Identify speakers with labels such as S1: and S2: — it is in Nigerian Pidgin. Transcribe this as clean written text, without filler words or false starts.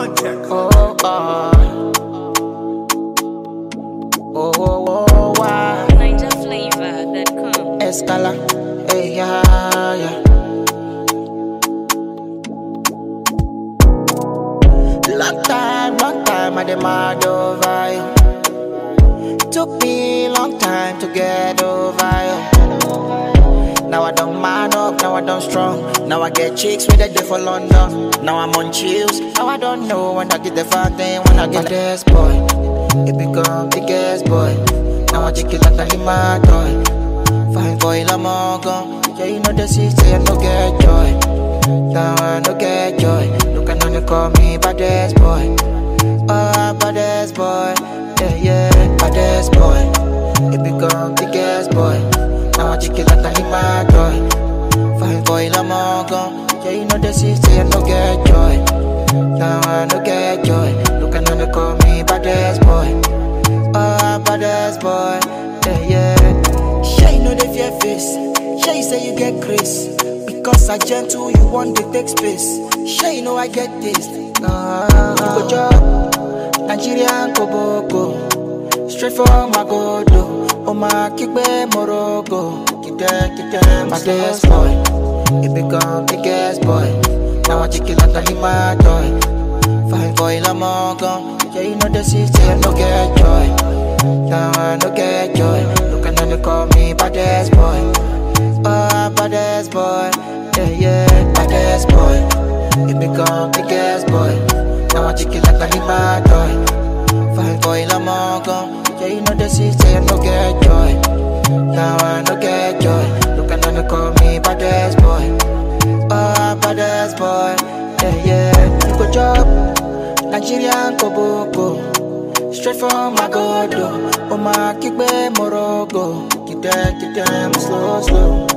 S1: Contact.
S2: Why?
S3: NigerFlavor.com.
S2: Escala, hey, yeah. Long time, I demand over you. Took me long time to get over you. Now I don't man up, now I don't strong. Now I get chicks with a day for London. Now I'm on chills, now I don't know when I get the fat thing, when I get this boy. It become the guest boy. Now I check it like a my toy. Fine boy, I'm all gone. Yeah, you know the city, I no get joy. Now I no get joy. Look at they call me baddest boy. Oh, baddest boy. Yeah, baddest boy. It become the guest boy. Now I check it like I my toy. Fine boy, I'm all gone. Yeah, you know the city, I no get joy. Now I no get joy. Look at they call me baddest boy. Oh, baddest boy. Yeah. Shay, you know the fear face. Shay, you say you get grace. Because I gentle, you want to take space. Shay, you know I get this. Go job, Nigerian Koboko. Straight from my godo. Oh my, kick me Morocco. Keep them, my guest boy. It become the guest boy. Now I check it like I my toy. Fine boy, I'm all gone. Yeah, you know the city, I no get joy. Now I no get joy. Look at they call me baddest boy. Oh, baddest boy. Yeah, baddest boy. It become the guest boy. Now I check it like I my toy. Fine boy, I'm all gone. Yeah, you know the city, I no get joy. Now I no get joy. Look at they call me baddest boy. Oh, baddest boy. Yeah. You go job, Nigerian Koboko. Straight from my godo. Oh my, kick me Morocco. Keep them slow.